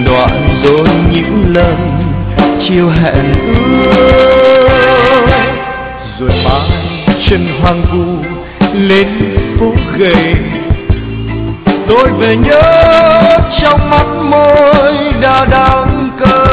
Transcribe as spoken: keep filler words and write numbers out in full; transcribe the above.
từng đoạn rồi những lần chiều hẹn ước, rồi mai chân hoang vu lên phố gầy, tôi về nhớ trong mắt môi đã đắng cay.